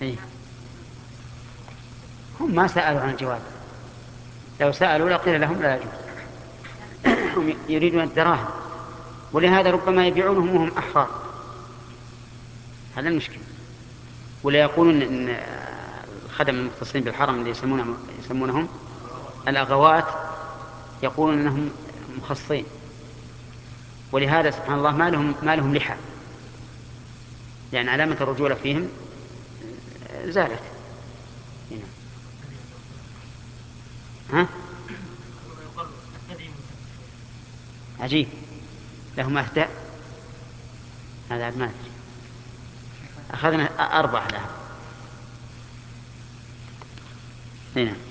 إيه؟ هم ما سألوا عن الجواز، لو سألوا لقيل لهم لا يجوز. هم يريدون الدراهم، ولهذا ربما يبيعونهم وهم أحرار. هذا المشكلة. ولا يقولون إن الخدم المختصين بالحرم اللي يسمونهم الأغوات يقولون أنهم مخصصين، ولهذا سبحان الله ما لهم لحى، لأن علامة الرجولة فيهم زالت. هنا. ها؟ عجيب، لهم أهداء. هذا ما أدري، أخذنا 4 لها. هنا.